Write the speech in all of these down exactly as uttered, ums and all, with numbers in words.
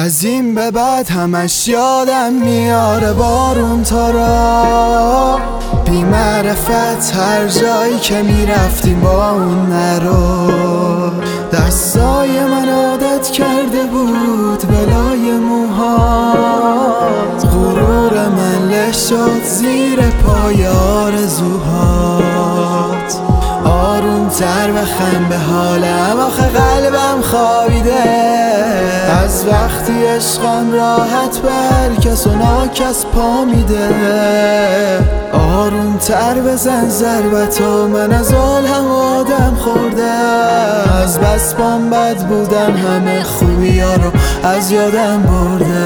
از این به بعد همش یادم میاره بارون تو را، بی معرفت هر جایی که میرفتیم با اون نرو. دستای من عادت کرده بود بلای موهات، غرور من له شد زیر پای آرزوهات. آروم تر بخند به حالم، آخه قلبم خوابیده از وقتی عشقم راحت بر کس و ناکس پا میده. آروم تر بزن ضربتو، من از حال هم آدم خورده، از بس بام بد بودن همه خوبی ها رو از یادم برده.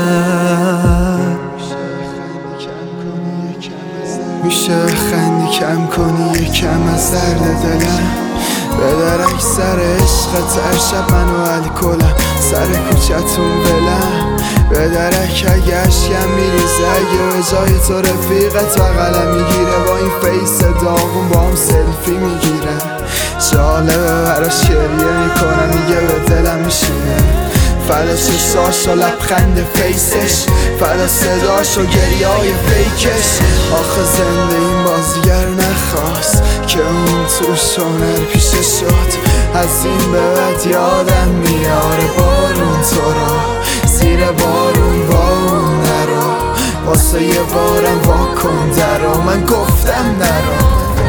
میشه خندی کم کنی یکم از درد دلم، به درک سر عشقت هر شب منو الکلم، سر کوچتون بلم به درک اگه اشکم میریزه، اگه به جای تو رفیقت بغلم میگیره، با این فیس داغون با هم سلفی میگیرم، جالبه براش گریه میکنم میگه به دلم میشینه، فدا چشاش و لبخند فیسش، فدا صداش و گریه های فیکش. آخه زنده این بازیگر نخواست که اون توش هنر پیشه شد. از این به بعد یادم میاره بارون تو را، زیر بارون با اون نرو، واسه یه بارم واکن درو، من گفتم نرو.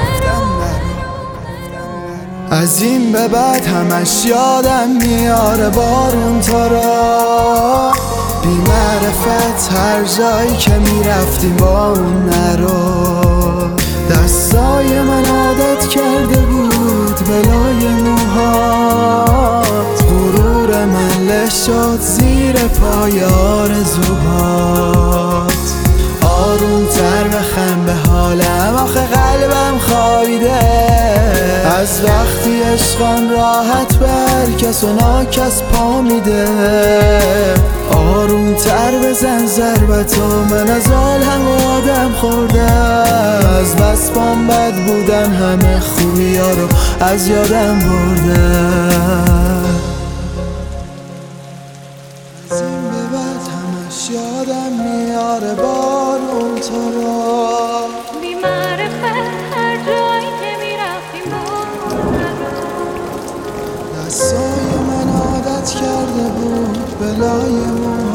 از این به بعد همش یادم میاره بارون تو را، بی معرفت هر جایی که میرفتیم با اون نرو. دستای من عادت کرده بود بلای موهات، غرور من له شد زیر پای آرزوهات. آروم تر بخند به حالم، آخه قلبم خوابیده از وقتی عشقم راحت بر کس و ناکس پا میده. آروم تر بزن ضربتو، من از حال هم آدم خورده، از بس بام بد بودن همه خوبی ها رو از یادم برده. از این به بعد همش یادم میاره بارون تو را، بی معرفت هر جایی که میرفتیم با دستای من عادت کرده بود بلای